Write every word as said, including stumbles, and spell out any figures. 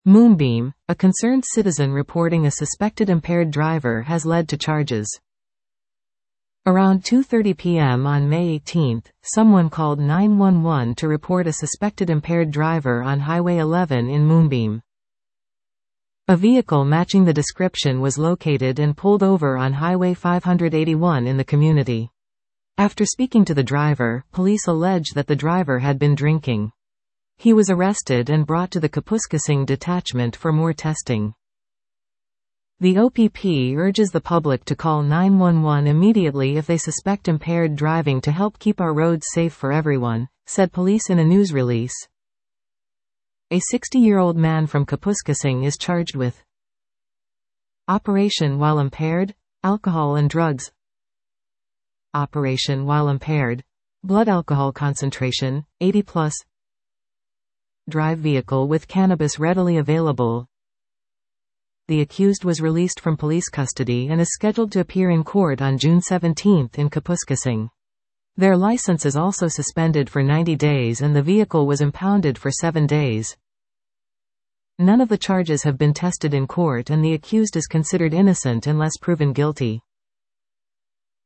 Moonbeam, a concerned citizen reporting a suspected impaired driver has led to charges. Around two thirty p m on May eighteenth, someone called nine one one to report a suspected impaired driver on Highway eleven in Moonbeam. A vehicle matching the description was located and pulled over on Highway five eighty-one in the community. After speaking to the driver, police allege that the driver had been drinking. He was arrested and brought to the Kapuskasing detachment for more testing. The O P P urges the public to call nine one one immediately if they suspect impaired driving to help keep our roads safe for everyone, said police in a news release. A sixty-year-old man from Kapuskasing is charged with operation while impaired, alcohol and drugs. Operation while impaired. Blood alcohol concentration, eighty plus. Drive vehicle with cannabis readily available. The accused was released from police custody and is scheduled to appear in court on June seventeenth in Kapuskasing. Their license is also suspended for ninety days and the vehicle was impounded for seven days. None of the charges have been tested in court and the accused is considered innocent unless proven guilty.